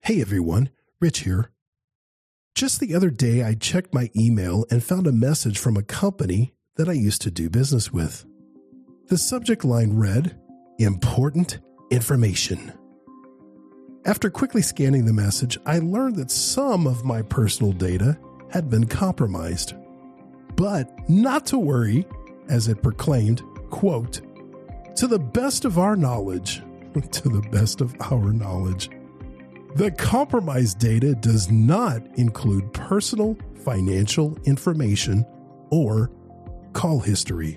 Hey everyone, Rich here. Just the other day, I checked my email and found a message from a company that I used to do business with. The subject line read, "Important information." After quickly scanning the message, I learned that some of my personal data had been compromised. But not to worry, as it proclaimed, quote, "To the best of our knowledge," to the best of our knowledge, the compromised data does not include personal financial information or call history.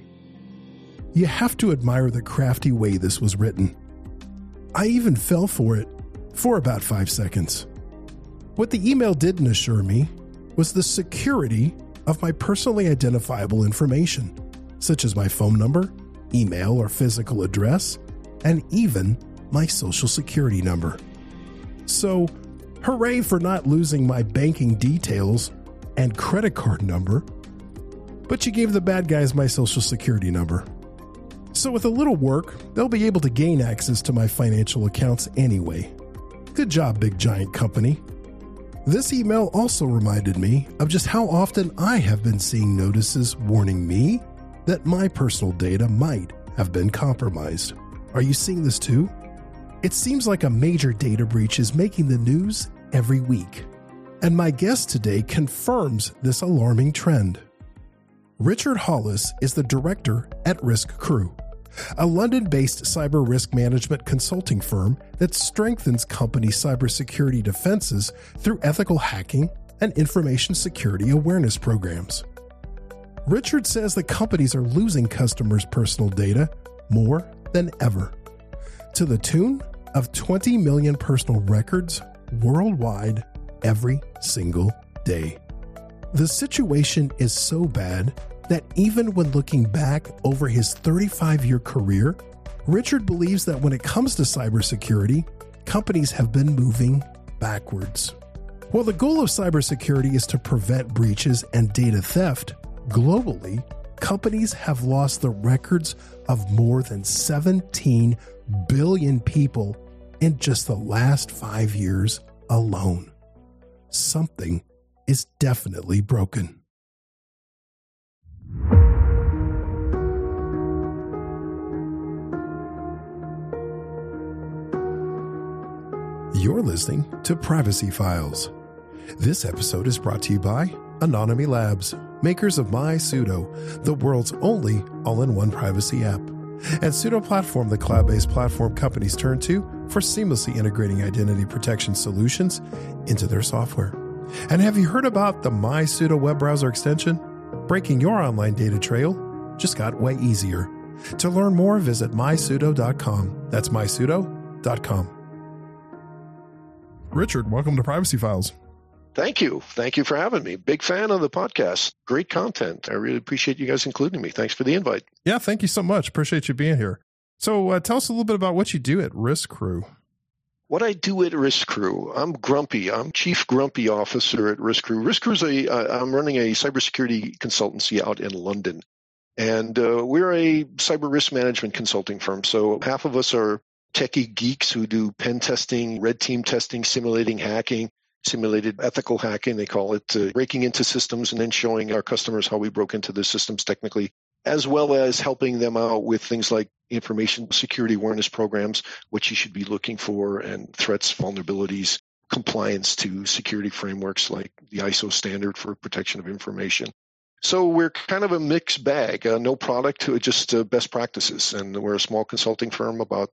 You have to admire the crafty way this was written. I even fell for it for about 5 seconds. What the email didn't assure me was the security of my personally identifiable information, such as my phone number, email or physical address, and even my social security number. So, hooray for not losing my banking details and credit card number, but you gave the bad guys my social security number. So with a little work, they'll be able to gain access to my financial accounts anyway. Good job, big giant company. This email also reminded me of just how often I have been seeing notices warning me that my personal data might have been compromised. Are you seeing this too? It seems like a major data breach is making the news every week. And my guest today confirms this alarming trend. Richard Hollis is the director at Risk Crew, a London-based cyber risk management consulting firm that strengthens company cybersecurity defenses through ethical hacking and information security awareness programs. Richard says that companies are losing customers' personal data more than ever, to the tune of 20 million personal records worldwide every single day. The situation is so bad that even when looking back over his 35-year career, Richard believes that when it comes to cybersecurity, companies have been moving backwards. While the goal of cybersecurity is to prevent breaches and data theft, globally, companies have lost the records of more than 17 billion people in just the last 5 years alone. Something is definitely broken. You're listening to Privacy Files. This episode is brought to you by Anonymy Labs, makers of MySudo, the world's only all-in-one privacy app, and Sudo Platform, the cloud-based platform companies turn to for seamlessly integrating identity protection solutions into their software. And have you heard about the MySudo web browser extension? Breaking your online data trail just got way easier. To learn more, visit mysudo.com. That's mysudo.com. Richard, welcome to Privacy Files. Thank you. Thank you for having me. Big fan of the podcast. Great content. I really appreciate you guys including me. Thanks for the invite. Yeah, thank you so much. Appreciate you being here. So tell us a little bit about what you do at Risk Crew. What I do at Risk Crew, I'm Grumpy. I'm Chief Grumpy Officer at Risk Crew. Risk Crew's I'm running a cybersecurity consultancy out in London. And we're a cyber risk management consulting firm. So half of us are techie geeks who do pen testing, red team testing, simulating hacking, simulated ethical hacking, they call it, breaking into systems and then showing our customers how we broke into the systems technically, as well as helping them out with things like information security awareness programs, what you should be looking for, and threats, vulnerabilities, compliance to security frameworks like the ISO standard for protection of information. So we're kind of a mixed bag, no product, just best practices. And we're a small consulting firm, about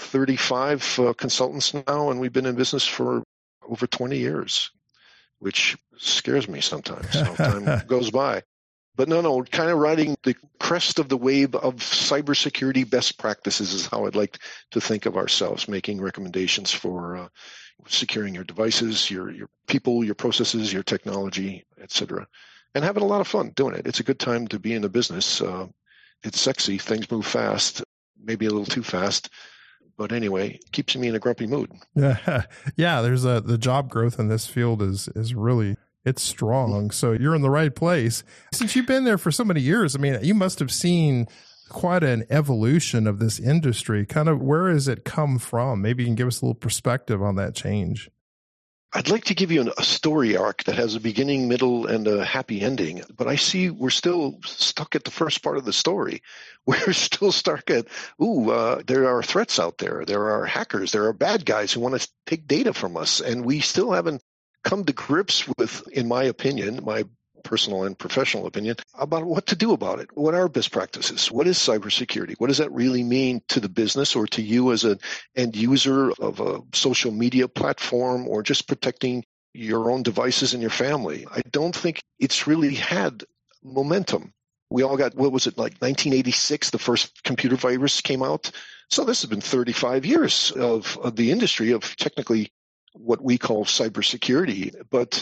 35 consultants now, and we've been in business for over 20 years, which scares me sometimes how time goes by. But no, kind of riding the crest of the wave of cybersecurity best practices is how I'd like to think of ourselves, making recommendations for securing your devices, your people, your processes, your technology, etc., and having a lot of fun doing it. It's a good time to be in the business. It's sexy. Things move fast, maybe a little too fast. But anyway, it keeps me in a grumpy mood. Yeah, there's the job growth in this field is really, it's strong. So you're in the right place. Since you've been there for so many years, I mean, you must have seen quite an evolution of this industry. Kind of, where has it come from? Maybe you can give us a little perspective on that change. I'd like to give you a story arc that has a beginning, middle, and a happy ending, but I see we're still stuck at the first part of the story. We're still stuck at, there are threats out there. There are hackers. There are bad guys who want to take data from us, and we still haven't come to grips with, in my opinion, my personal and professional opinion, about what to do about it. What are best practices? What is cybersecurity? What does that really mean to the business or to you as an end user of a social media platform or just protecting your own devices and your family? I don't think it's really had momentum. We all got, what was it, like 1986, the first computer virus came out. So this has been 35 years of the industry of technically what we call cybersecurity. But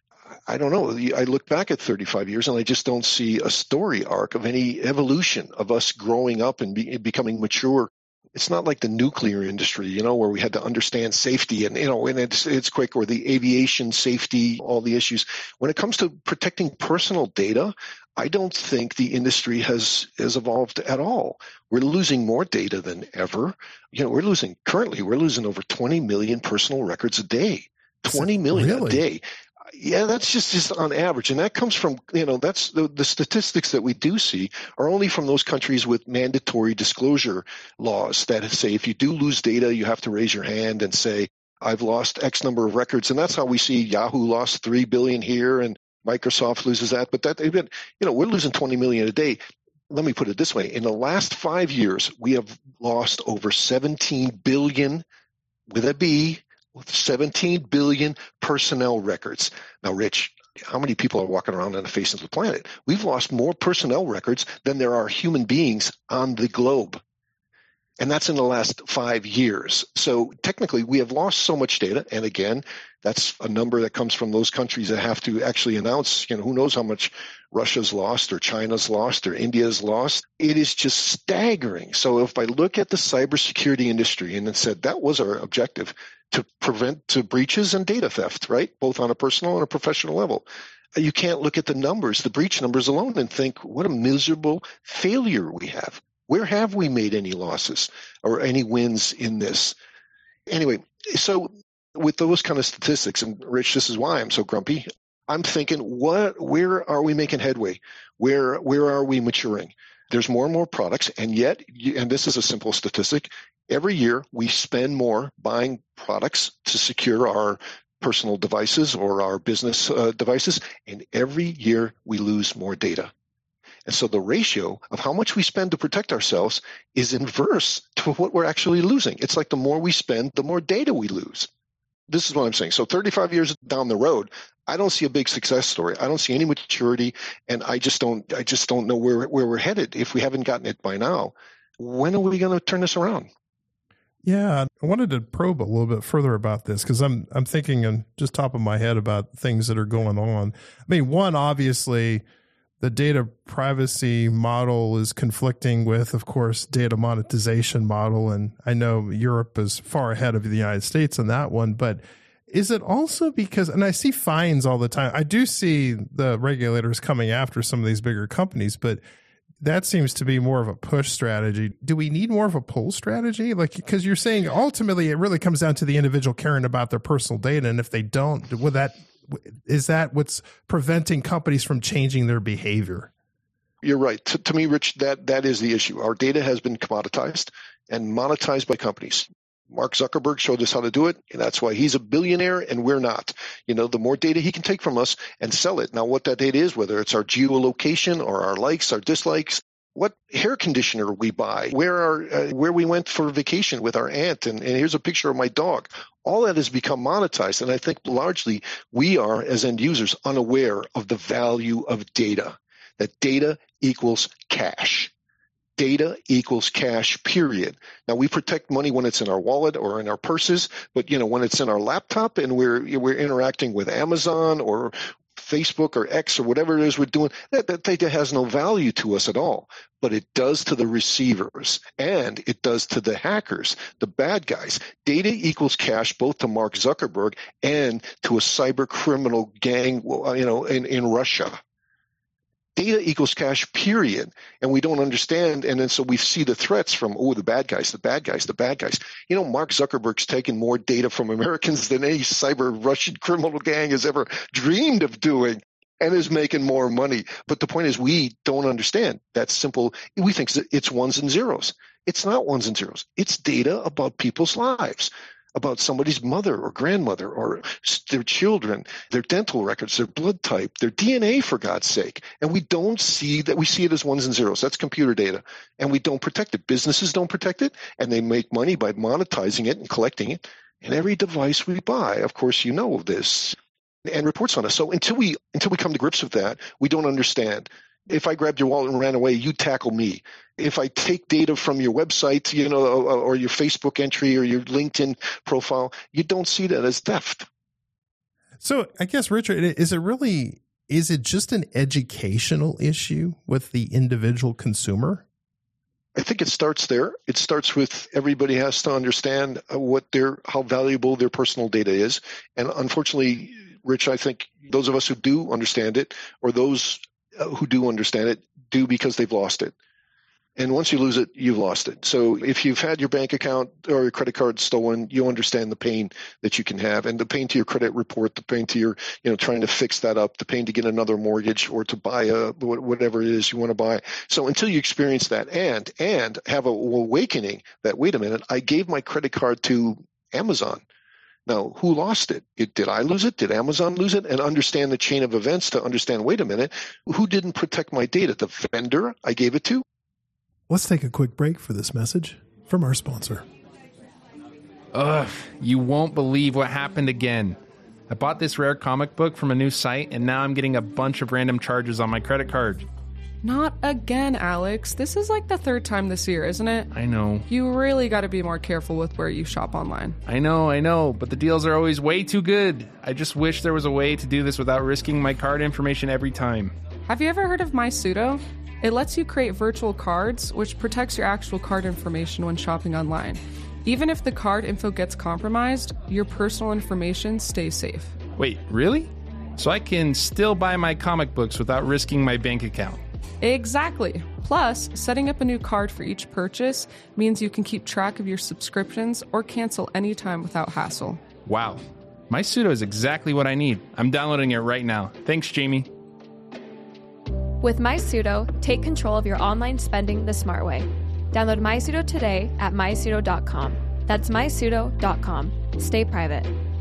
I don't know. I look back at 35 years and I just don't see a story arc of any evolution of us growing up and becoming mature. It's not like the nuclear industry, where we had to understand safety and it's quick, or the aviation safety, all the issues. When it comes to protecting personal data, I don't think the industry has evolved at all. We're losing more data than ever. We're losing over 20 million personal records a day. 20 million really? A day. Yeah, that's just on average. And that comes from, that's the statistics that we do see are only from those countries with mandatory disclosure laws that say if you do lose data, you have to raise your hand and say, I've lost X number of records. And that's how we see Yahoo lost 3 billion here and Microsoft loses that. But we're losing 20 million a day. Let me put it this way. In the last 5 years, we have lost over 17 billion with a B, 17 billion personnel records. Now, Rich, how many people are walking around on the face of the planet? We've lost more personnel records than there are human beings on the globe. And that's in the last 5 years. So technically, we have lost so much data. And again, that's a number that comes from those countries that have to actually announce, who knows how much Russia's lost or China's lost or India's lost. It is just staggering. So if I look at the cybersecurity industry and then said that was our objective, to prevent breaches and data theft, right? Both on a personal and a professional level. You can't look at the numbers, the breach numbers alone, and think, what a miserable failure we have. Where have we made any losses or any wins in this? Anyway, so with those kind of statistics, and Rich, this is why I'm so grumpy, I'm thinking, where are we making headway? Where are we maturing? There's more and more products, and yet, and this is a simple statistic, every year we spend more buying products to secure our personal devices or our business devices, and every year we lose more data. And so the ratio of how much we spend to protect ourselves is inverse to what we're actually losing. It's like the more we spend, the more data we lose. This is what I'm saying. So 35 years down the road, I don't see a big success story. I don't see any maturity, and I just don't know where we're headed if we haven't gotten it by now. When are we going to turn this around? Yeah, I wanted to probe a little bit further about this because I'm thinking on just top of my head about things that are going on. I mean, one, obviously, the data privacy model is conflicting with, of course, data monetization model. And I know Europe is far ahead of the United States on that one. But is it also because, and I see fines all the time. I do see the regulators coming after some of these bigger companies, but that seems to be more of a push strategy. Do we need more of a pull strategy? Like, because you're saying ultimately it really comes down to the individual caring about their personal data. And if they don't, is that what's preventing companies from changing their behavior? You're right. To me, Rich, that is the issue. Our data has been commoditized and monetized by companies. Mark Zuckerberg showed us how to do it, and that's why he's a billionaire and we're not. The more data he can take from us and sell it. Now, what that data is, whether it's our geolocation or our likes, our dislikes, what hair conditioner we buy, where we went for vacation with our aunt, and here's a picture of my dog. All that has become monetized, and I think largely we are, as end users, unaware of the value of data, that data equals cash. Data equals cash, period. Now, we protect money when it's in our wallet or in our purses, but when it's in our laptop and we're interacting with Amazon or Facebook or X or whatever it is we're doing, that data has no value to us at all. But it does to the receivers, and it does to the hackers, the bad guys. Data equals cash, both to Mark Zuckerberg and to a cyber criminal gang, in Russia. data equals cash, period. And we don't understand. And then so we see the threats from, the bad guys. Mark Zuckerberg's taken more data from Americans than any cyber Russian criminal gang has ever dreamed of doing, and is making more money. But the point is, we don't understand. That's simple. We think it's ones and zeros. It's not ones and zeros. It's data about people's lives, about somebody's mother or grandmother or their children, their dental records, their blood type, their DNA, for God's sake. And we don't see that. We see it as ones and zeros. That's computer data. And we don't protect it. Businesses don't protect it, and they make money by monetizing it and collecting it. And every device we buy, of course, you know this, and reports on us. So until we come to grips with that, we don't understand. If I grabbed your wallet and ran away, you tackle me. If I take data from your website, or your Facebook entry or your LinkedIn profile, you don't see that as theft. So I guess, Richard, is it just an educational issue with the individual consumer? I think it starts there. It starts with everybody has to understand how valuable their personal data is. And unfortunately, Rich, I think those of us who do understand it, or those who do understand it, do because they've lost it. And once you lose it, you've lost it. So if you've had your bank account or your credit card stolen, you understand the pain that you can have, and the pain to your credit report, the pain to your, trying to fix that up, the pain to get another mortgage or to buy whatever it is you want to buy. So until you experience that and have a awakening that, wait a minute, I gave my credit card to Amazon. Now, who lost it? Did I lose it? Did Amazon lose it? And understand the chain of events to understand, wait a minute, who didn't protect my data? The vendor I gave it to? Let's take a quick break for this message from our sponsor. Ugh, you won't believe what happened again. I bought this rare comic book from a new site, and now I'm getting a bunch of random charges on my credit card. Not again, Alex. This is like the third time this year, isn't it? I know. You really got to be more careful with where you shop online. I know, but the deals are always way too good. I just wish there was a way to do this without risking my card information every time. Have you ever heard of MySudo? It lets you create virtual cards, which protects your actual card information when shopping online. Even if the card info gets compromised, your personal information stays safe. Wait, really? So I can still buy my comic books without risking my bank account? Exactly. Plus, setting up a new card for each purchase means you can keep track of your subscriptions or cancel anytime without hassle. Wow. MySudo is exactly what I need. I'm downloading it right now. Thanks, Jamie. With MySudo, take control of your online spending the smart way. Download MySudo today at mysudo.com. That's mysudo.com. Stay private.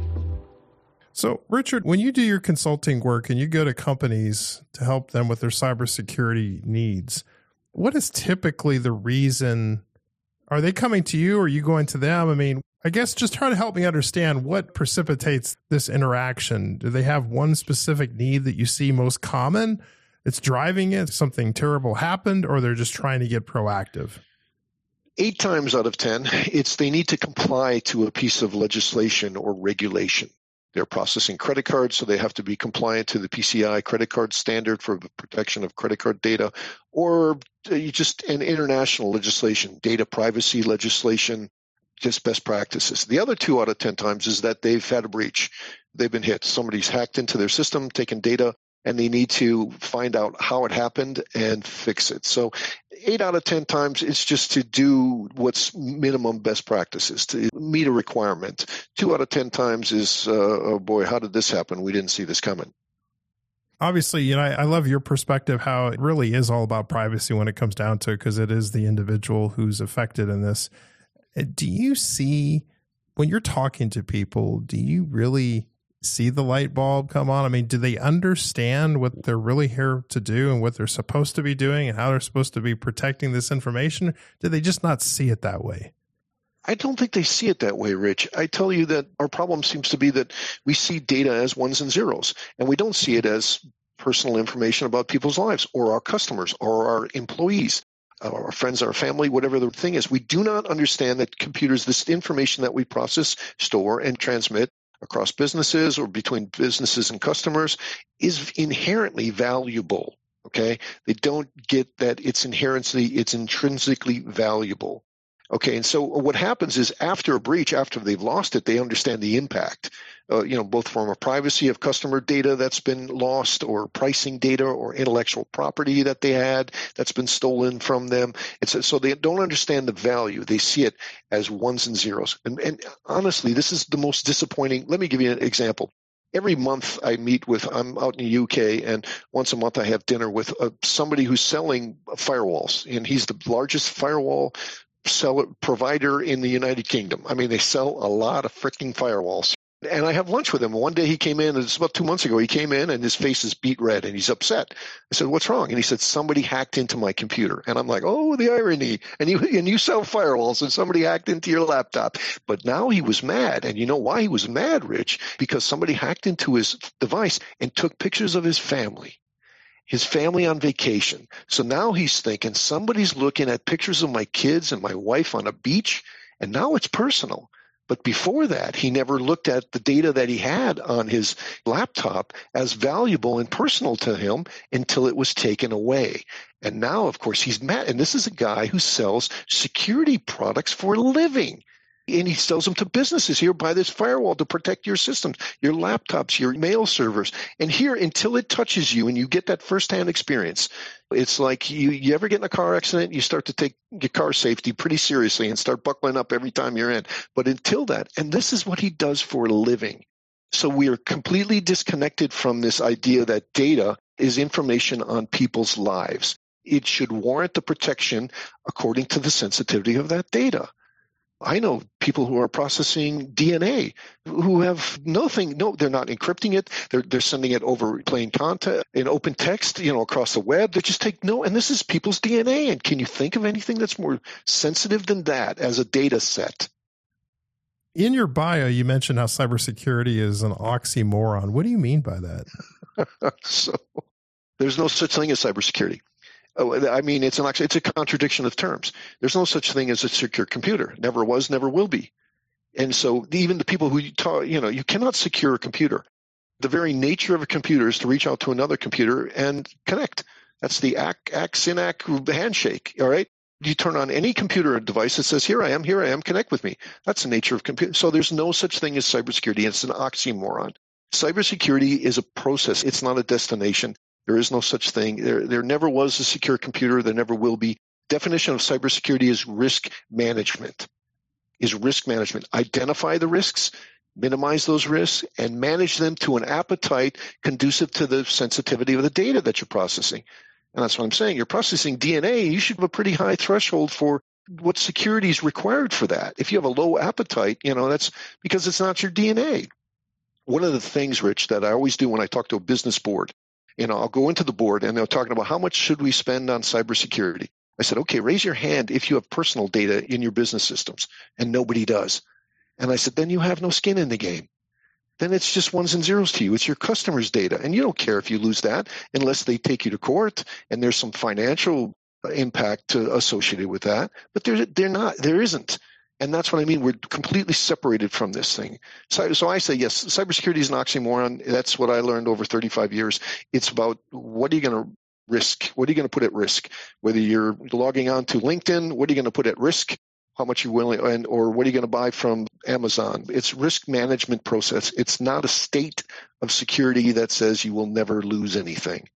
So, Richard, when you do your consulting work and you go to companies to help them with their cybersecurity needs, what is typically the reason? Are they coming to you or are you going to them? I mean, I guess just try to help me understand what precipitates this interaction. Do they have one specific need that you see most common? It's driving it, something terrible happened, or they're just trying to get proactive? 8 times out of 10, they need to comply to a piece of legislation or regulation. They're processing credit cards, so they have to be compliant to the PCI credit card standard for the protection of credit card data, or just an international legislation, data privacy legislation, just best practices. The other 2 out of 10 times is that they've had a breach. They've been hit. Somebody's hacked into their system, taken data, and they need to find out how it happened and fix it. So 8 out of 10 times, it's just to do what's minimum best practices, to meet a requirement. 2 out of 10 times is, oh boy, how did this happen? We didn't see this coming. Obviously, I love your perspective, how it really is all about privacy when it comes down to it, because it is the individual who's affected in this. Do you see, when you're talking to people, do you really see the light bulb come on? I mean, do they understand what they're really here to do and what they're supposed to be doing and how they're supposed to be protecting this information? Do they just not see it that way? I don't think they see it that way, Rich. I tell you that our problem seems to be that we see data as ones and zeros, and we don't see it as personal information about people's lives or our customers or our employees, our friends, our family, whatever the thing is. We do not understand that computers, this information that we process, store, and transmit across businesses or between businesses and customers is inherently valuable. Okay. They don't get that it's intrinsically valuable. Okay, and so what happens is after a breach, after they've lost it, they understand the impact, both from a privacy of customer data that's been lost or pricing data or intellectual property that they had that's been stolen from them. So they don't understand the value. They see it as ones and zeros. And honestly, this is the most disappointing. Let me give you an example. Every month I'm out in the UK, and once a month I have dinner with somebody who's selling firewalls, and he's the largest firewall provider in the United Kingdom. I mean, they sell a lot of freaking firewalls. And I have lunch with him. One day he came in, it's about 2 months ago, he came in and his face is beet red and he's upset. I said, what's wrong? And he said, somebody hacked into my computer. And I'm like, oh, the irony. And you sell firewalls and somebody hacked into your laptop. But now he was mad. And you know why he was mad, Rich? Because somebody hacked into his device and took pictures of his family on vacation. So now he's thinking somebody's looking at pictures of my kids and my wife on a beach, and now it's personal. But before that, he never looked at the data that he had on his laptop as valuable and personal to him until it was taken away. And now, of course, he's mad. And this is a guy who sells security products for a living. And he sells them to businesses. Here, buy this firewall to protect your systems, your laptops, your mail servers. And here, until it touches you and you get that firsthand experience, it's like you ever get in a car accident, you start to take your car safety pretty seriously and start buckling up every time you're in. But until that, and this is what he does for a living. So we are completely disconnected from this idea that data is information on people's lives. It should warrant the protection according to the sensitivity of that data. I know people who are processing DNA who have nothing. No, they're not encrypting it. They're sending it over plain content in open text, across the web. They just take and this is people's DNA. And can you think of anything that's more sensitive than that as a data set? In your bio, you mentioned how cybersecurity is an oxymoron. What do you mean by that? So there's no such thing as cybersecurity. I mean, it's a contradiction of terms. There's no such thing as a secure computer. Never was, never will be. And so even the people who you cannot secure a computer. The very nature of a computer is to reach out to another computer and connect. That's the ACK-SYNAC handshake, all right? You turn on any computer device that says, here I am, connect with me. That's the nature of computer. So there's no such thing as cybersecurity. It's an oxymoron. Cybersecurity is a process. It's not a destination. There is no such thing. There never was a secure computer. There never will be. Definition of cybersecurity is risk management. Identify the risks, minimize those risks, and manage them to an appetite conducive to the sensitivity of the data that you're processing. And that's what I'm saying. You're processing DNA. You should have a pretty high threshold for what security is required for that. If you have a low appetite, that's because it's not your DNA. One of the things, Rich, that I always do when I talk to a business board, I'll go into the board and they're talking about how much should we spend on cybersecurity. I said, okay, raise your hand if you have personal data in your business systems, and nobody does. And I said, then you have no skin in the game. Then it's just ones and zeros to you. It's your customers' data, and you don't care if you lose that unless they take you to court and there's some financial impact associated with that. But there isn't. And that's what I mean. We're completely separated from this thing. So I say, yes, cybersecurity is an oxymoron. That's what I learned over 35 years. It's about what are you going to risk? What are you going to put at risk? Whether you're logging on to LinkedIn, what are you going to put at risk? How much you're willing, or what are you going to buy from Amazon? It's risk management process. It's not a state of security that says you will never lose anything.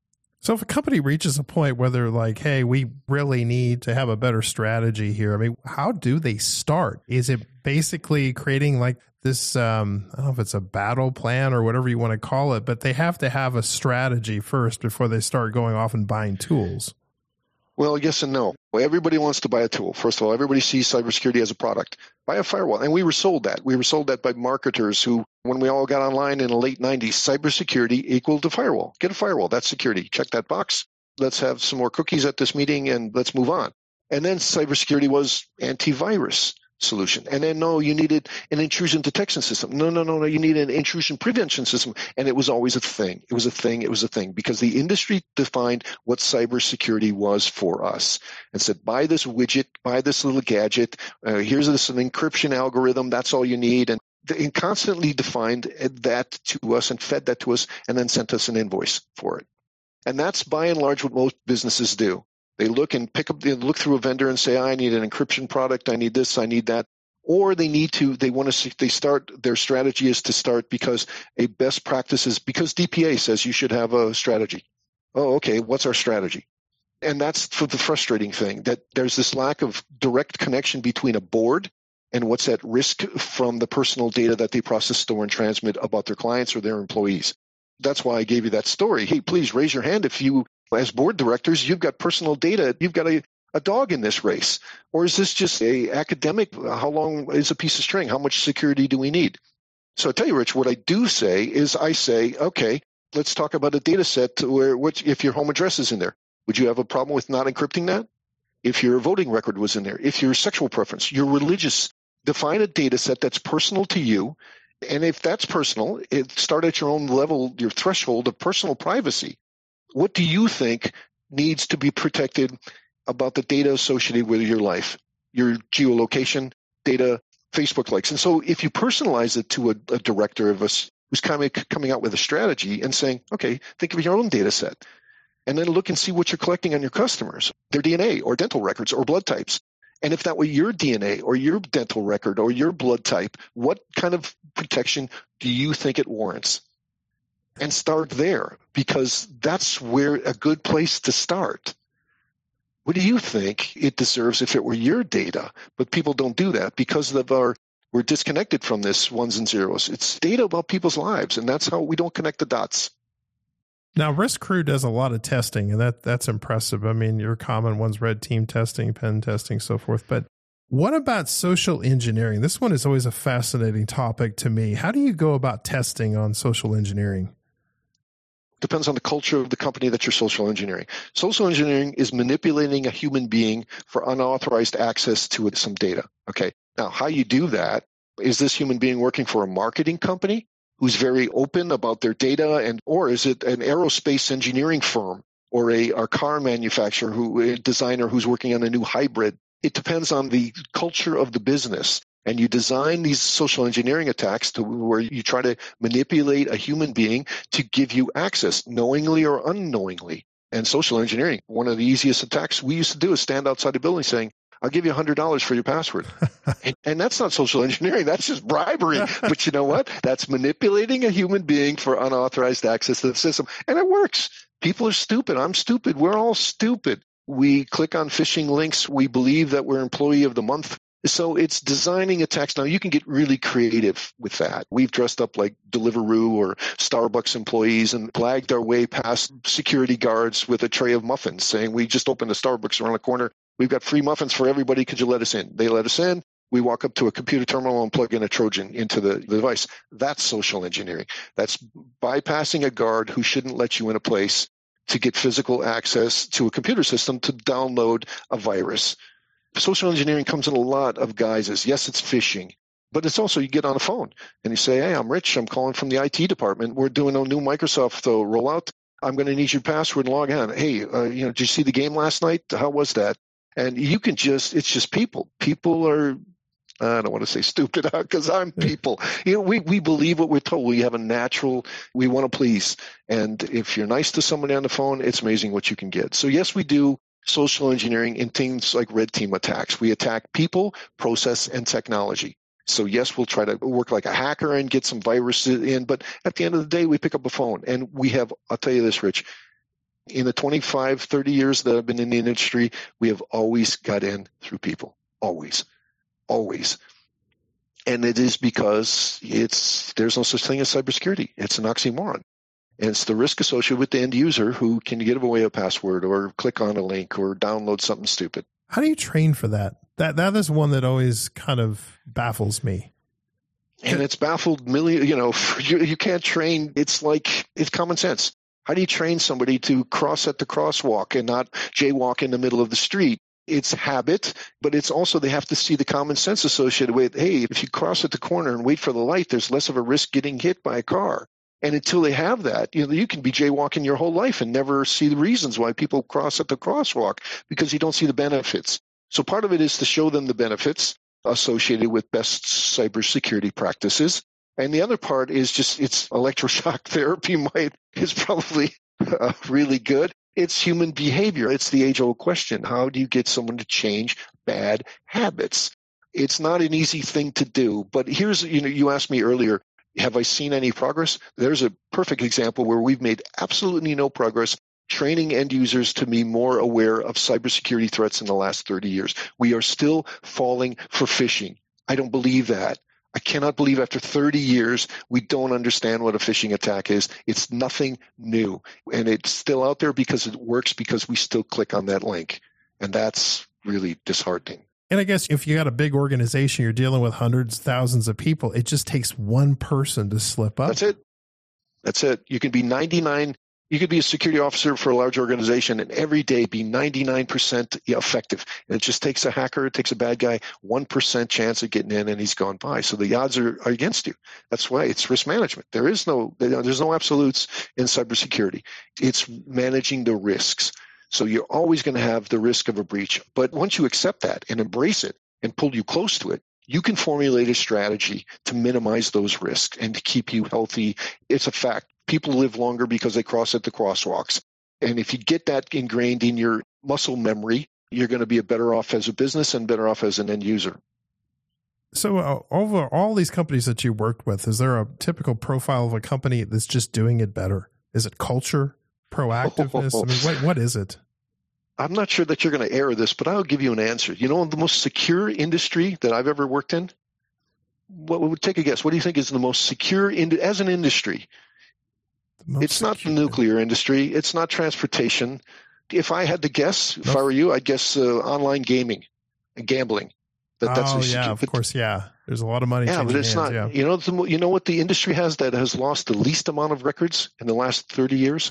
So if a company reaches a point where they're like, hey, we really need to have a better strategy here, I mean, how do they start? Is it basically creating like this, I don't know if it's a battle plan or whatever you want to call it, but they have to have a strategy first before they start going off and buying tools? Well, yes and no. Everybody wants to buy a tool. First of all, everybody sees cybersecurity as a product. Buy a firewall. And we were sold that. We were sold that by marketers who, when we all got online in the late 90s, cybersecurity equaled to firewall. Get a firewall. That's security. Check that box. Let's have some more cookies at this meeting and let's move on. And then cybersecurity was antivirus solution. And then, no, you needed an intrusion detection system. No, you need an intrusion prevention system. And it was always a thing. It was a thing because the industry defined what cybersecurity was for us and said, buy this widget, buy this little gadget. Here's an encryption algorithm. That's all you need. And it constantly defined that to us and fed that to us and then sent us an invoice for it. And that's by and large what most businesses do. They look and look through a vendor and say, I need an encryption product. I need this. I need that. Or their strategy is to start because a best practice is because DPA says you should have a strategy. Oh, okay. What's our strategy? And that's for the frustrating thing, that there's this lack of direct connection between a board and what's at risk from the personal data that they process, store, and transmit about their clients or their employees. That's why I gave you that story. Hey, please raise your hand if you, as board directors, you've got personal data, you've got a dog in this race. Or is this just a academic, how long is a piece of string? How much security do we need? So I tell you, Rich, what I do say is I say, okay, let's talk about a data set where if your home address is in there, would you have a problem with not encrypting that? If your voting record was in there, if your sexual preference, your religious, define a data set that's personal to you. And if that's personal, start at your own level, your threshold of personal privacy. What do you think needs to be protected about the data associated with your life, your geolocation, data, Facebook likes? And so if you personalize it to a director of us who's coming out with a strategy and saying, okay, think of your own data set, and then look and see what you're collecting on your customers, their DNA or dental records or blood types. And if that were your DNA or your dental record or your blood type, what kind of protection do you think it warrants? And start there, because that's where a good place to start. What do you think it deserves if it were your data? But people don't do that because we're disconnected from this ones and zeros. It's data about people's lives, and that's how we don't connect the dots. Now, Risk Crew does a lot of testing, and that's impressive. I mean, your common ones, red team testing, pen testing, so forth. But what about social engineering? This one is always a fascinating topic to me. How do you go about testing on social engineering? Depends on the culture of the company that you're social engineering. Social engineering is manipulating a human being for unauthorized access to some data. Okay. Now, how you do that is this human being working for a marketing company who's very open about their data, or is it an aerospace engineering firm or a car manufacturer a designer who's working on a new hybrid? It depends on the culture of the business. And you design these social engineering attacks to where you try to manipulate a human being to give you access, knowingly or unknowingly. And social engineering, one of the easiest attacks we used to do is stand outside the building saying, I'll give you $100 for your password. And that's not social engineering. That's just bribery. But you know what? That's manipulating a human being for unauthorized access to the system. And it works. People are stupid. I'm stupid. We're all stupid. We click on phishing links. We believe that we're employee of the month. So it's designing attacks. Now, you can get really creative with that. We've dressed up like Deliveroo or Starbucks employees and flagged our way past security guards with a tray of muffins saying, we just opened a Starbucks around the corner. We've got free muffins for everybody. Could you let us in? They let us in. We walk up to a computer terminal and plug in a Trojan into the device. That's social engineering. That's bypassing a guard who shouldn't let you in a place to get physical access to a computer system to download a virus. Social engineering comes in a lot of guises. Yes, it's phishing, but it's also you get on a phone and you say, hey, I'm Rich. I'm calling from the IT department. We're doing a new Microsoft rollout. I'm going to need your password and log on. Hey, did you see the game last night? How was that? And you can it's just people. People are, I don't want to say stupid because I'm people. We believe what we're told. We have we want to please. And if you're nice to somebody on the phone, it's amazing what you can get. So yes, we do social engineering in things like red team attacks. We attack people, process, and technology. So yes, we'll try to work like a hacker and get some viruses in, but at the end of the day, we pick up a phone. And I'll tell you this, Rich, in the 25, 30 years that I've been in the industry, we have always got in through people. Always. Always. And it is because there's no such thing as cybersecurity. It's an oxymoron. And it's the risk associated with the end user who can give away a password or click on a link or download something stupid. How do you train for that? That is one that always kind of baffles me. And it's baffled you can't train. It's common sense. How do you train somebody to cross at the crosswalk and not jaywalk in the middle of the street? It's habit, but it's also they have to see the common sense associated with, hey, if you cross at the corner and wait for the light, there's less of a risk getting hit by a car. And until they have that, you can be jaywalking your whole life and never see the reasons why people cross at the crosswalk because you don't see the benefits. So part of it is to show them the benefits associated with best cybersecurity practices. And the other part is it's electroshock therapy is probably really good. It's human behavior. It's the age-old question. How do you get someone to change bad habits? It's not an easy thing to do. But here's, you asked me earlier, have I seen any progress? There's a perfect example where we've made absolutely no progress training end users to be more aware of cybersecurity threats in the last 30 years. We are still falling for phishing. I don't believe that. I cannot believe after 30 years, we don't understand what a phishing attack is. It's nothing new. And it's still out there because it works, because we still click on that link. And that's really disheartening. And I guess if you got a big organization, you're dealing with hundreds, thousands of people, it just takes one person to slip up. That's it. You can be 99. You could be a security officer for a large organization and every day be 99% effective. And it just takes a hacker, it takes a bad guy, 1% chance of getting in and he's gone by. So the odds are against you. That's why it's risk management. There's no absolutes in cybersecurity. It's managing the risks. So you're always going to have the risk of a breach. But once you accept that and embrace it and pull you close to it, you can formulate a strategy to minimize those risks and to keep you healthy. It's a fact. People live longer because they cross at the crosswalks. And if you get that ingrained in your muscle memory, you're going to be better off as a business and better off as an end user. So over all these companies that you worked with, is there a typical profile of a company that's just doing it better? Is it culture, proactiveness? I mean, what is it? I'm not sure that you're going to air this, but I'll give you an answer. You know, the most secure industry that I've ever worked in? Take a guess. What do you think is the most secure as an industry? It's not the nuclear industry. It's not transportation. If I had to guess, if I were you, I'd guess online gaming and gambling. Of course, yeah. There's a lot of money. Yeah, but it's hands, not. Yeah. You know what the industry has that has lost the least amount of records in the last 30 years?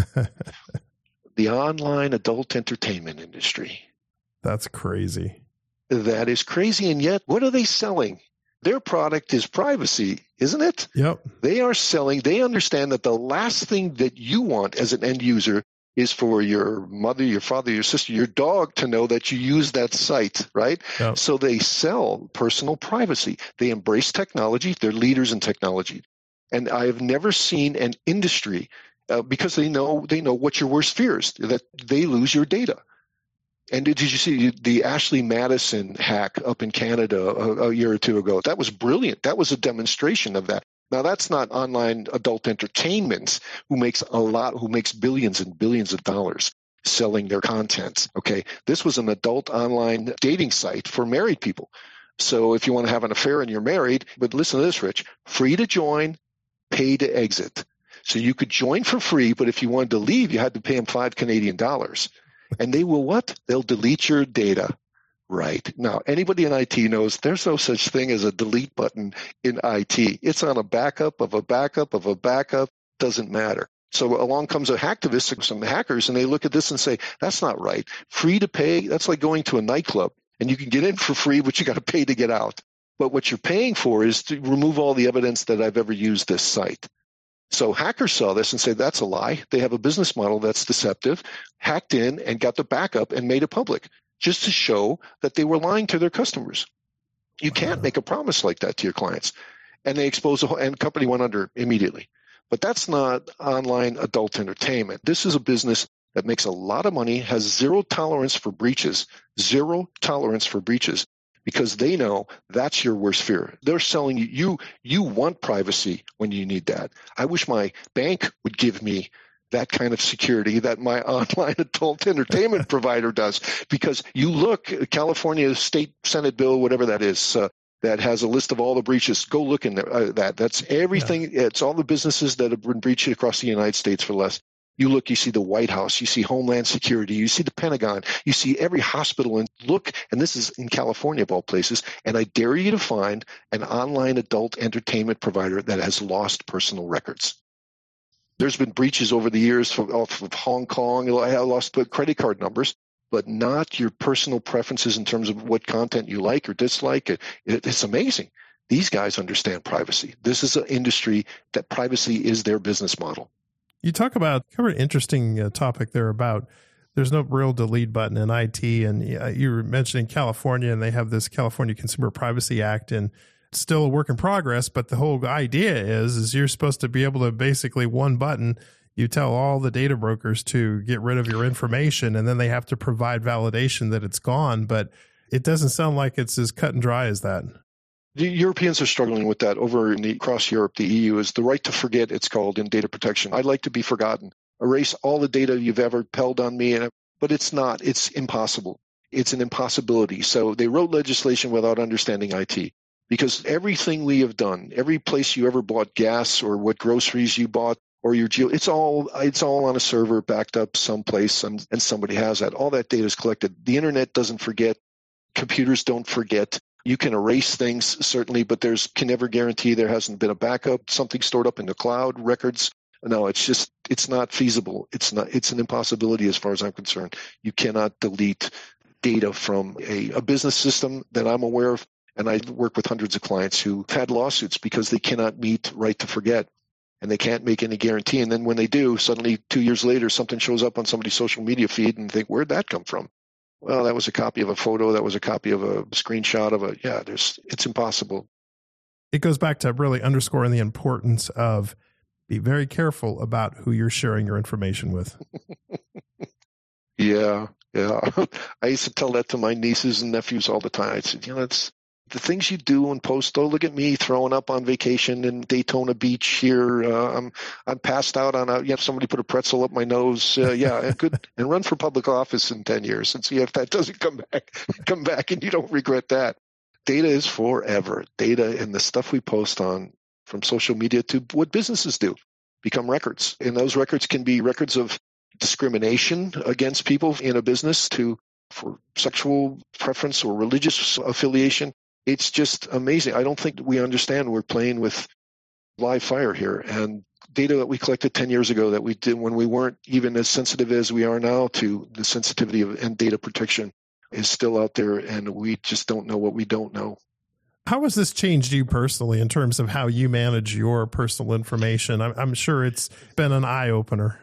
The online adult entertainment industry. That's crazy. That is crazy. And yet, what are they selling? Their product is privacy, isn't it? Yep. They understand that the last thing that you want as an end user is for your mother, your father, your sister, your dog to know that you use that site, right? Yep. So they sell personal privacy. They embrace technology. They're leaders in technology. And I have never seen an industry, because they know what your worst fears, that they lose your data. And did you see the Ashley Madison hack up in Canada a year or two ago? That was brilliant. That was a demonstration of that. Now, that's not online adult entertainment who makes billions and billions of dollars selling their content. Okay. This was an adult online dating site for married people. So if you want to have an affair and you're married, but listen to this, Rich, free to join, pay to exit. So you could join for free, but if you wanted to leave, you had to pay them $5 Canadian. And they will what? They'll delete your data. Right. Now, anybody in IT knows there's no such thing as a delete button in IT. It's on a backup of a backup of a backup. Doesn't matter. So along comes a hacktivist, some hackers, and they look at this and say, that's not right. Free to pay, that's like going to a nightclub. And you can get in for free, but you got to pay to get out. But what you're paying for is to remove all the evidence that I've ever used this site. So hackers saw this and said, that's a lie. They have a business model that's deceptive, hacked in and got the backup and made it public just to show that they were lying to their customers. You can't make a promise like that to your clients. And they exposed and the company went under immediately. But that's not online adult entertainment. This is a business that makes a lot of money, has zero tolerance for breaches, because they know that's your worst fear. They're selling you want privacy when you need that. I wish my bank would give me that kind of security that my online adult entertainment provider does, because you look, California State Senate bill, whatever that is, that has a list of all the breaches. Go look in there. That's everything. Yeah. It's all the businesses that have been breached across the United States for less. You look, you see the White House, you see Homeland Security, you see the Pentagon, you see every hospital, and look, and this is in California of all places, and I dare you to find an online adult entertainment provider that has lost personal records. There's been breaches over the years off of Hong Kong. I lost credit card numbers, but not your personal preferences in terms of what content you like or dislike. It's amazing. These guys understand privacy. This is an industry that privacy is their business model. You talk about cover an interesting topic there about there's no real delete button in IT. And you were mentioning California, and they have this California Consumer Privacy Act, and it's still a work in progress. But the whole idea is you're supposed to be able to basically one button, you tell all the data brokers to get rid of your information, and then they have to provide validation that it's gone. But it doesn't sound like it's as cut and dry as that. The Europeans are struggling with that over across Europe. The EU is the right to forget, it's called, in data protection. I'd like to be forgotten. Erase all the data you've ever held on me. But it's not. It's impossible. It's an impossibility. So they wrote legislation without understanding IT. Because everything we have done, every place you ever bought gas or what groceries you bought or it's all on a server backed up someplace, and somebody has that. All that data is collected. The internet doesn't forget. Computers don't forget. You can erase things, certainly, but can never guarantee there hasn't been a backup, something stored up in the cloud, records. No, it's not feasible. It's an impossibility as far as I'm concerned. You cannot delete data from a business system that I'm aware of. And I work with hundreds of clients who had lawsuits because they cannot meet right to forget, and they can't make any guarantee. And then when they do, suddenly 2 years later, something shows up on somebody's social media feed and think, where'd that come from? Well, that was a copy of a photo. That was a copy of a screenshot of it's impossible. It goes back to really underscoring the importance of be very careful about who you're sharing your information with. Yeah. I used to tell that to my nieces and nephews all the time. I said, it's the things you do and post. Oh, look at me throwing up on vacation in Daytona Beach here. I'm passed out on somebody put a pretzel up my nose. Good. And run for public office in 10 years and see if that doesn't come back and you don't regret that. Data is forever. Data and the stuff we post on from social media to what businesses do become records. And those records can be records of discrimination against people in a business for sexual preference or religious affiliation. It's just amazing. I don't think we understand we're playing with live fire here. And data that we collected 10 years ago that we did when we weren't even as sensitive as we are now to the sensitivity and data protection is still out there, and we just don't know what we don't know. How has this changed you personally in terms of how you manage your personal information? I'm sure it's been an eye-opener.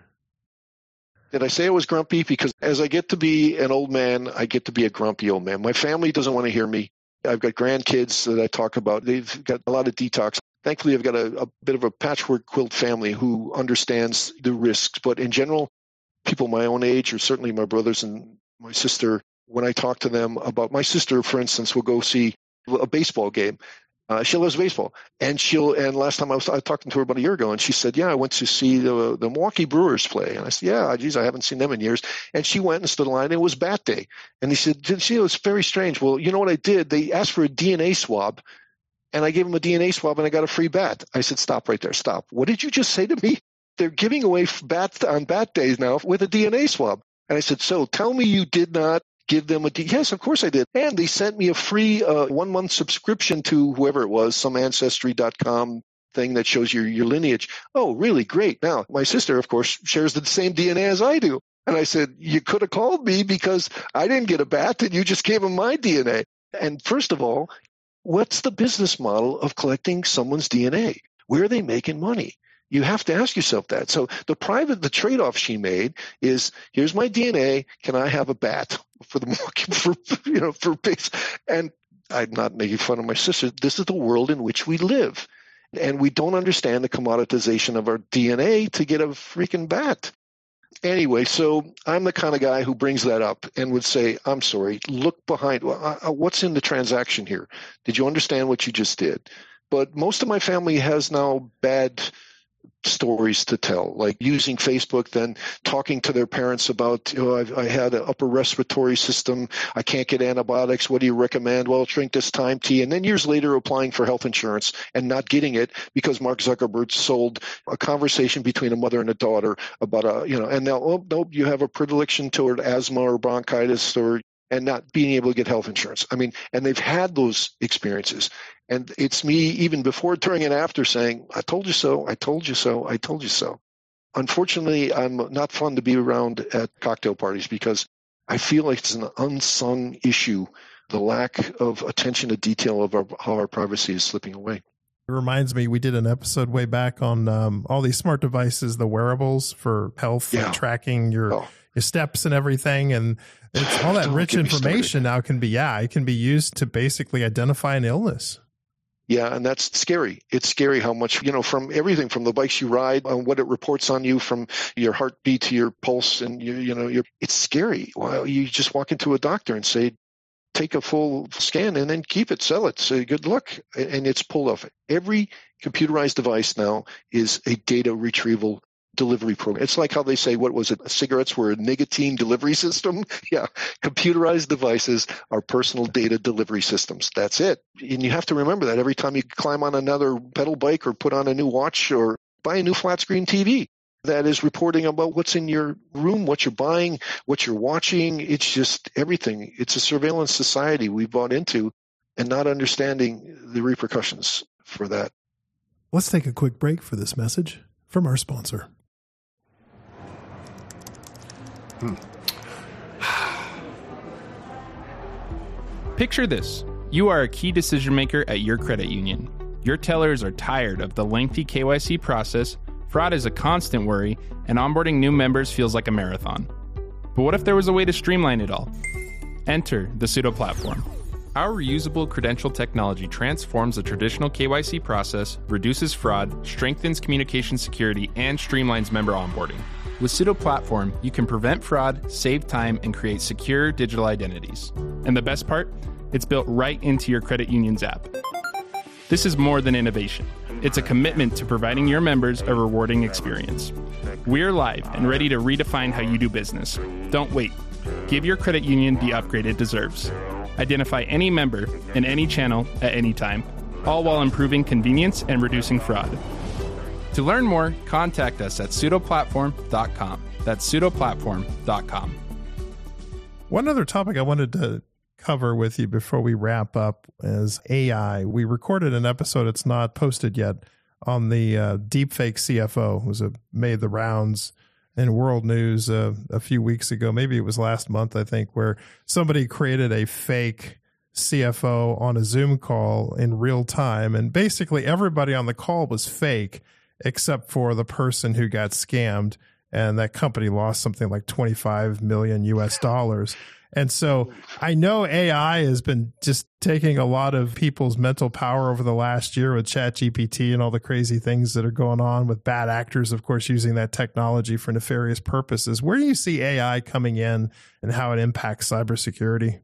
Did I say I was grumpy? Because as I get to be an old man, I get to be a grumpy old man. My family doesn't want to hear me. I've got grandkids that I talk about. They've got a lot of detox. Thankfully, I've got a bit of a patchwork quilt family who understands the risks. But in general, people my own age, or certainly my brothers and my sister, when I talk to them about my sister, for instance, will go see a baseball game. She loves baseball. And last time I was talking to her about a year ago, and she said, I went to see the Milwaukee Brewers play. And I said, I haven't seen them in years. And she went and stood in line, and it was bat day. And he said, it was very strange. Well, you know what I did? They asked for a DNA swab, and I gave them a DNA swab, and I got a free bat. I said, stop right there, stop. What did you just say to me? They're giving away bats on bat days now with a DNA swab. And I said, so tell me you did not give them yes, of course I did. And they sent me a free 1-month subscription to whoever it was, some Ancestry.com thing that shows your lineage. Oh, really? Great. Now, my sister, of course, shares the same DNA as I do. And I said, you could have called me because I didn't get a bat and you just gave them my DNA. And first of all, what's the business model of collecting someone's DNA? Where are they making money? You have to ask yourself that. So the trade-off she made is, here's my DNA. Can I have a bat for pigs? And I'm not making fun of my sister. This is the world in which we live. And we don't understand the commoditization of our DNA to get a freaking bat. Anyway, so I'm the kind of guy who brings that up and would say, I'm sorry, look behind. What's in the transaction here? Did you understand what you just did? But most of my family has now bad stories to tell, like using Facebook, then talking to their parents about, I had an upper respiratory system. I can't get antibiotics. What do you recommend? Well, drink this Time tea. And then years later, applying for health insurance and not getting it because Mark Zuckerberg sold a conversation between a mother and a daughter about and now, oh, nope, you have a predilection toward asthma or bronchitis and not being able to get health insurance. I mean, and they've had those experiences. And it's me, even before, during, and after, saying, I told you so, I told you so, I told you so. Unfortunately, I'm not fun to be around at cocktail parties because I feel like it's an unsung issue, the lack of attention to detail of how our privacy is slipping away. It reminds me, we did an episode way back on all these smart devices, the wearables for health, and tracking your steps and everything. And it's all that rich information now it can be used to basically identify an illness. Yeah, and that's scary. It's scary how much, from everything from the bikes you ride, on what it reports on you, from your heartbeat to your pulse, and it's scary. Well, you just walk into a doctor and say, take a full scan and then keep it, sell it, say good luck, and it's pulled off. Every computerized device now is a data retrieval delivery program. It's like how they say, what was it? Cigarettes were a nicotine delivery system. Yeah. Computerized devices are personal data delivery systems. That's it. And you have to remember that every time you climb on another pedal bike or put on a new watch or buy a new flat screen TV that is reporting about what's in your room, what you're buying, what you're watching. It's just everything. It's a surveillance society we've bought into and not understanding the repercussions for that. Let's take a quick break for this message from our sponsor. Picture this. You are a key decision maker at your credit union. Your tellers are tired of the lengthy KYC process, fraud is a constant worry, and onboarding new members feels like a marathon. But what if there was a way to streamline it all? Enter the Pseudo platform. Our reusable credential technology transforms the traditional KYC process, reduces fraud, strengthens communication security, and streamlines member onboarding. With Pseudo platform, you can prevent fraud, save time, and create secure digital identities. And the best part? It's built right into your credit union's app. This is more than innovation. It's a commitment to providing your members a rewarding experience. We're live and ready to redefine how you do business. Don't wait. Give your credit union the upgrade it deserves. Identify any member in any channel at any time, all while improving convenience and reducing fraud. To learn more, contact us at pseudoplatform.com. That's pseudoplatform.com. One other topic I wanted to cover with you before we wrap up is AI. We recorded an episode, it's not posted yet, on the deepfake CFO, who made the rounds in world news a few weeks ago. Maybe it was last month, I think, where somebody created a fake CFO on a Zoom call in real time. And basically everybody on the call was fake except for the person who got scammed. And that company lost something like 25 million US. And so I know AI has been just taking a lot of people's mental power over the last year with ChatGPT and all the crazy things that are going on with bad actors, of course, using that technology for nefarious purposes. Where do you see AI coming in and how it impacts cybersecurity?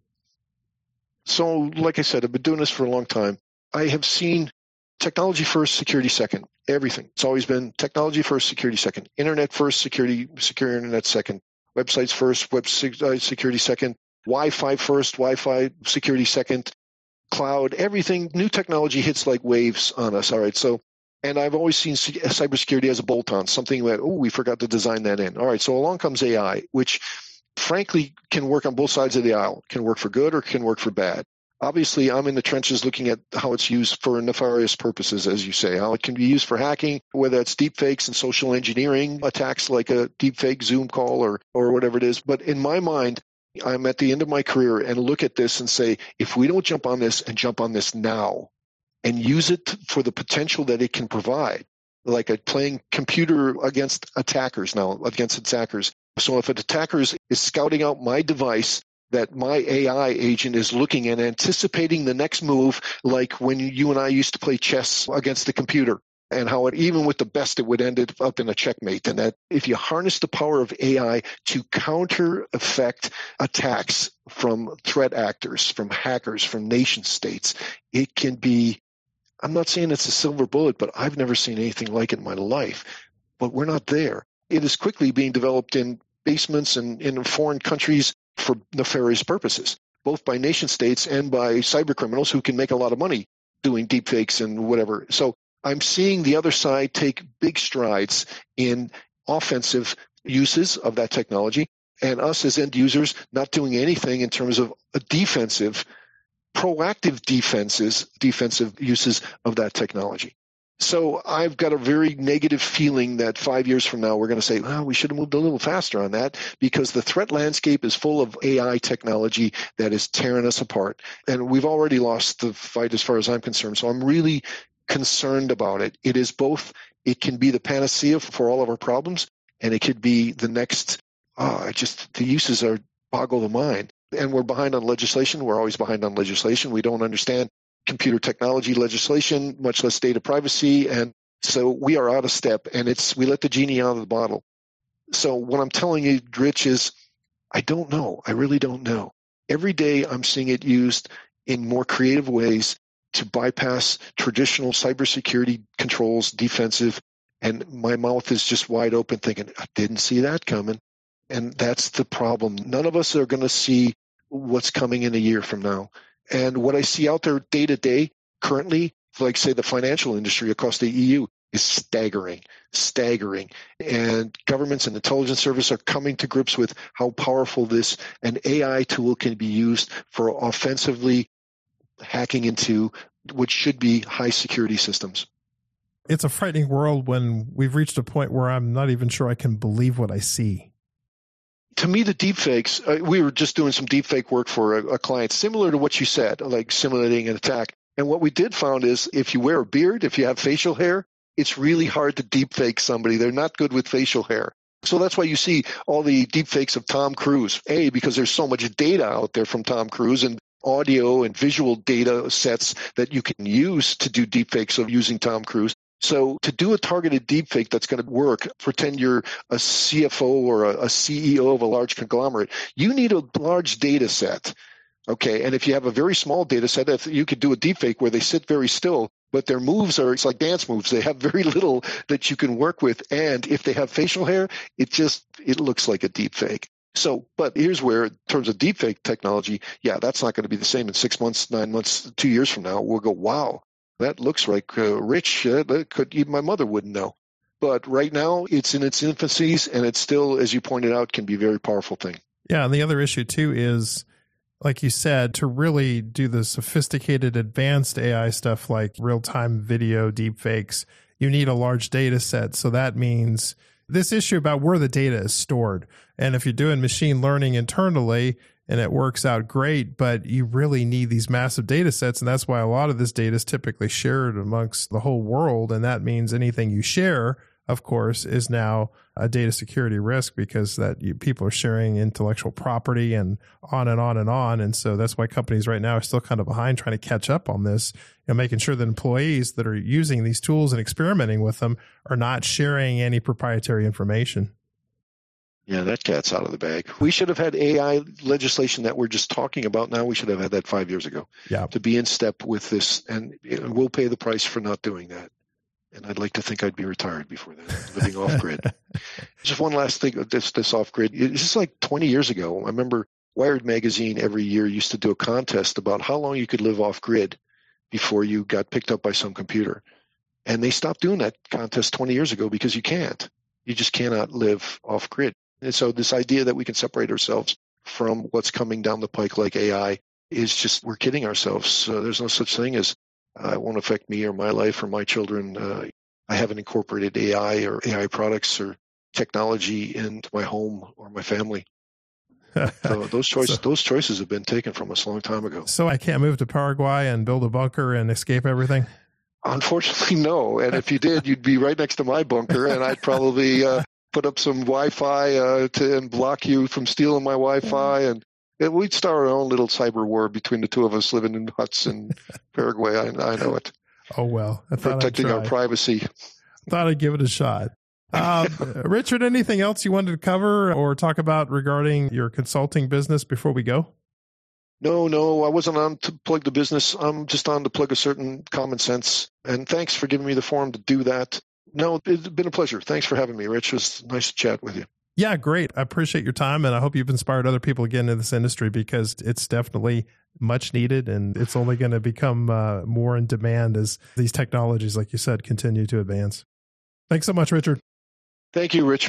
So, like I said, I've been doing this for a long time. I have seen technology first, security second. Everything. It's always been technology first, security second. Internet first, secure internet second. Websites first, security second. Wi-Fi first, Wi-Fi security second. Cloud, everything. New technology hits like waves on us. All right. So, and I've always seen cybersecurity as a bolt-on, something that, we forgot to design that in. All right. So along comes AI, which frankly can work on both sides of the aisle. Can work for good or can work for bad. Obviously, I'm in the trenches looking at how it's used for nefarious purposes, as you say, how it can be used for hacking, whether it's deepfakes and social engineering attacks like a deepfake Zoom call or whatever it is. But in my mind, I'm at the end of my career and look at this and say, if we don't jump on this and jump on this now and use it for the potential that it can provide, like playing computer against attackers now, against attackers. So if an attacker is scouting out my device, that my AI agent is looking and anticipating the next move, like when you and I used to play chess against the computer, and how even with the best, it would end up in a checkmate. And that if you harness the power of AI to counter effect attacks from threat actors, from hackers, from nation states, it can be, I'm not saying it's a silver bullet, but I've never seen anything like it in my life. But we're not there. It is quickly being developed in basements and in foreign countries for nefarious purposes, both by nation states and by cyber criminals who can make a lot of money doing deepfakes and whatever. So I'm seeing the other side take big strides in offensive uses of that technology, and us as end users not doing anything in terms of a proactive defensive uses of that technology. So I've got a very negative feeling that 5 years from now, we're going to say, we should have moved a little faster on that, because the threat landscape is full of AI technology that is tearing us apart. And we've already lost the fight as far as I'm concerned. So I'm really concerned about it. It is both, it can be the panacea for all of our problems, and it could be the next, the uses boggle the mind. And we're behind on legislation. We're always behind on legislation. We don't understand computer technology legislation, much less data privacy. And so we are out of step, and we let the genie out of the bottle. So what I'm telling you, Rich, is I don't know. I really don't know. Every day I'm seeing it used in more creative ways to bypass traditional cybersecurity controls, defensive, and my mouth is just wide open thinking, I didn't see that coming. And that's the problem. None of us are going to see what's coming in a year from now. And what I see out there day to day currently, like say the financial industry across the EU, is staggering. And governments and intelligence service are coming to grips with how powerful an AI tool can be used for offensively hacking into what should be high security systems. It's a frightening world when we've reached a point where I'm not even sure I can believe what I see. To me, the deepfakes, we were just doing some deepfake work for a client, similar to what you said, like simulating an attack. And what we did found is if you wear a beard, if you have facial hair, it's really hard to deepfake somebody. They're not good with facial hair. So that's why you see all the deepfakes of Tom Cruise. Because there's so much data out there from Tom Cruise and audio and visual data sets that you can use to do deepfakes of using Tom Cruise. So to do a targeted deepfake that's going to work, pretend you're a CFO or a CEO of a large conglomerate, you need a large data set. Okay, and if you have a very small data set, you could do a deepfake where they sit very still, but their moves it's like dance moves. They have very little that you can work with. And if they have facial hair, it looks like a deepfake. So, but here's where, in terms of deepfake technology, that's not going to be the same in 6 months, 9 months, 2 years from now. We'll go, wow, that looks like Rich. Even my mother wouldn't know. But right now, it's in its infancies, and it's still, as you pointed out, can be a very powerful thing. Yeah, and the other issue, too, is, like you said, to really do the sophisticated, advanced AI stuff like real-time video deepfakes, you need a large data set. So that means this issue about where the data is stored. And if you're doing machine learning internally and it works out great, but you really need these massive data sets. And that's why a lot of this data is typically shared amongst the whole world. And that means anything you share, of course, is now a data security risk because people are sharing intellectual property and on and on and on. And so that's why companies right now are still kind of behind trying to catch up on this, making sure that employees that are using these tools and experimenting with them are not sharing any proprietary information. Yeah, that cat's out of the bag. We should have had AI legislation that we're just talking about now. We should have had that 5 years ago to be in step with this. And we'll pay the price for not doing that. And I'd like to think I'd be retired before that, living off grid. Just one last thing of this off grid. It's just like 20 years ago. I remember Wired magazine every year used to do a contest about how long you could live off grid before you got picked up by some computer. And they stopped doing that contest 20 years ago because you can't. You just cannot live off grid. And so this idea that we can separate ourselves from what's coming down the pike like AI is just, we're kidding ourselves. So there's no such thing as it won't affect me or my life or my children. I haven't incorporated AI or AI products or technology into my home or my family. So those choices have been taken from us a long time ago. So I can't move to Paraguay and build a bunker and escape everything? Unfortunately, no. And if you did, you'd be right next to my bunker, and I'd probably put up some Wi-Fi and block you from stealing my Wi-Fi. And we'd start our own little cyber war between the two of us living in huts in Paraguay. I know it. Oh, well. Protecting our privacy. I thought I'd give it a shot. Richard, anything else you wanted to cover or talk about regarding your consulting business before we go? No, I wasn't on to plug the business. I'm just on to plug a certain common sense. And thanks for giving me the forum to do that. No, it's been a pleasure. Thanks for having me, Rich. It was nice to chat with you. Yeah, great. I appreciate your time, and I hope you've inspired other people to get into this industry because it's definitely much needed, and it's only going to become more in demand as these technologies, like you said, continue to advance. Thanks so much, Richard. Thank you, Rich.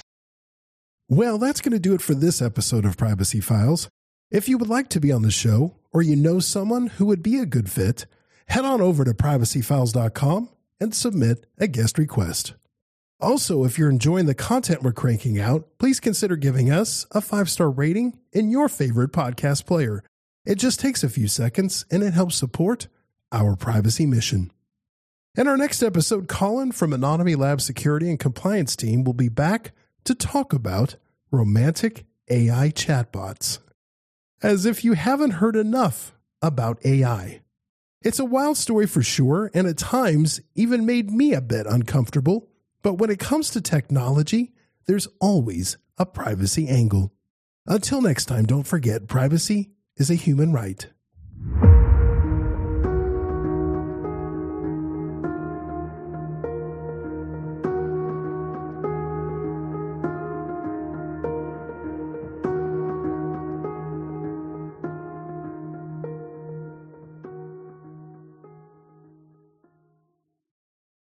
Well, that's going to do it for this episode of Privacy Files. If you would like to be on the show, or you know someone who would be a good fit, head on over to privacyfiles.com and submit a guest request. Also, if you're enjoying the content we're cranking out, please consider giving us a 5-star rating in your favorite podcast player. It just takes a few seconds, and it helps support our privacy mission. In our next episode, Colin from Anonymity Lab Security and Compliance Team will be back to talk about romantic AI chatbots. As if you haven't heard enough about AI. It's a wild story for sure, and at times even made me a bit uncomfortable. But when it comes to technology, there's always a privacy angle. Until next time, don't forget, privacy is a human right.